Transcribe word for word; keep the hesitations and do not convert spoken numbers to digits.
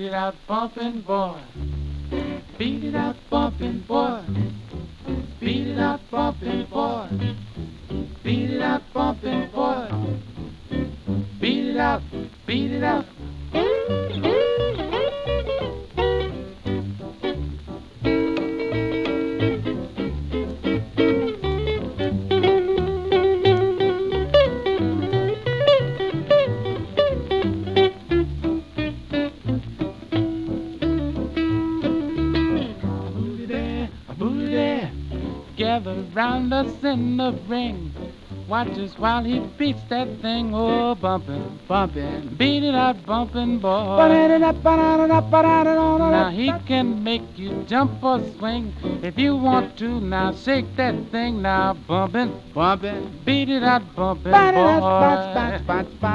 it out, bumpin' boy. Beat it out, bumpin' boy. Beat it out, bumpin' boy. Beat it out, bumpin' boy. Beat it out, beat it out. Gather round us in the ring. Watch us while he beats that thing. Oh, bumpin', bumpin', beat it out, bumpin' boy. Now he can make you jump or swing if you want to. Now shake that thing. Now bumpin', bumpin', beat it out, bumpin' boy.